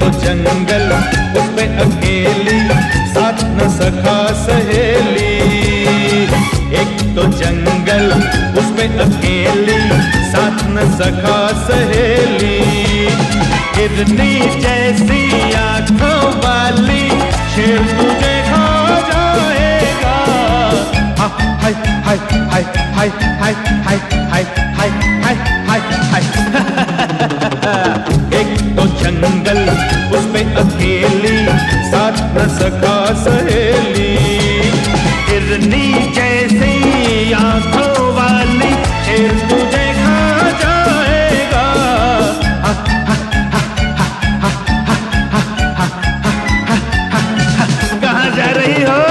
जंगल उसपे अकेली, साथ न सखा सहेली। एक तो जंगल उसपे अकेली, साथ न सखा सहेली। हिरनी जैसी आंखों वाली शेर तुझे खा जाएगा। हाय हाय हाय हाय हाय हाय हाय हाय हाय हाय हाय। एक तो जंगल उसपे अकेली, साथ न सखा सहेली। हिरनी जैसी आंखों वाली शेर तुझे खा जाएगा। कहाँ जा रही हो?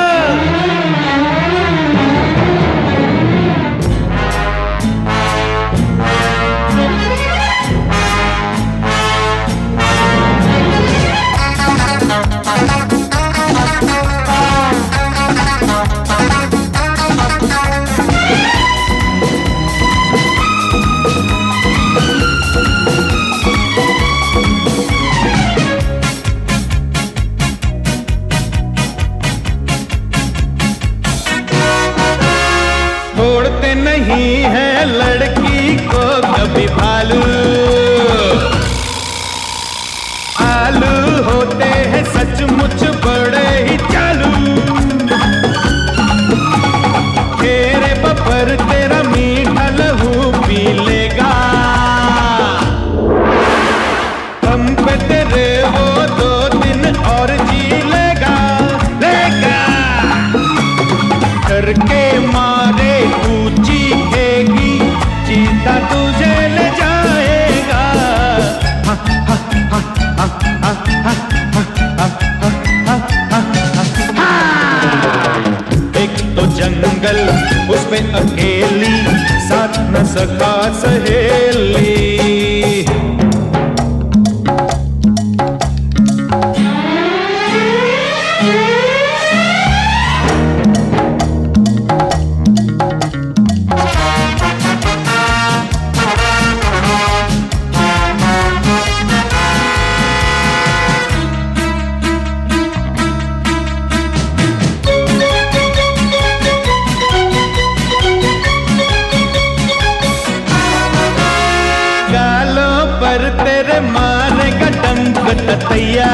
छोड़ते नहीं है लड़की को कभी भालू। आलू होते हैं सचमुच बड़े ही चालू। तेरे बपर तेरा मीठा लहू पी लेगा। हम पे तेरे वो 2 दिन और जी लेगा। करके मारे तू चीखेगी, चीता तुझे ले जाएगा। एक तो जंगल उसपे अकेली, साथ न सखा सहेली। पर तेरे मारेगा डंक ततैया।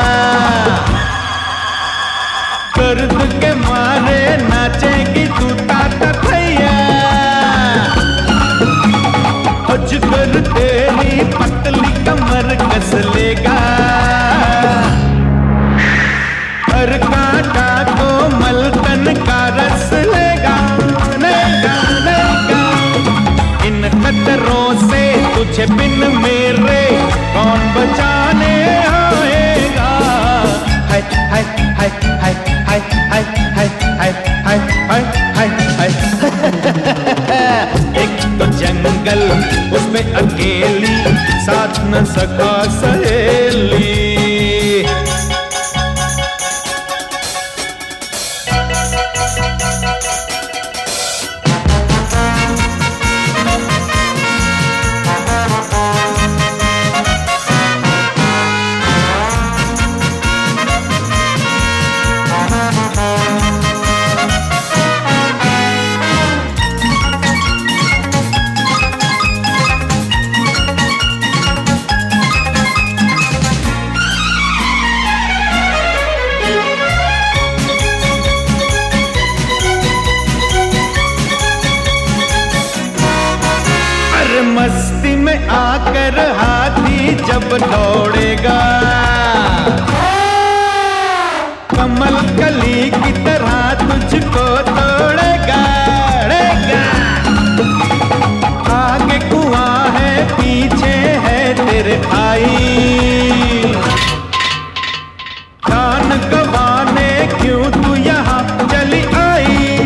दर्द के मारे नाचेगी तू ताता थैया। अजगर तेरी पतली कमर कस लेगा। हर कांटा को मलकन का रस लेगा। इन खतरों से तुझे बिन मेरे कौन बचाने आएगा। हाय हाय हाय हाय हाय हाय हाय हाय हाय हाय हाय हाय। एक तो जंगल उसमें अकेली, साथ न सखा सहेली। मस्ती में आकर हाथी जब दौड़ेगा, कमल कली की तरह तुझको तोड़ेगा। आगे कुआं है पीछे है तेरे भाई। जान गंवाने क्यों तू यहाँ चली आई।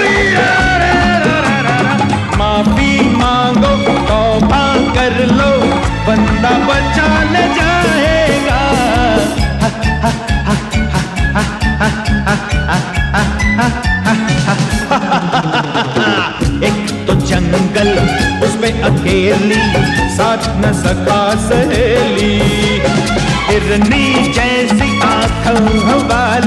माफी मांगो तौबा कर लो, बंदा बचाने जाएगा। एक तो जंगल उसमें अकेली, साथ न सखा सहेली। हिरनी जैसी आंखों वाली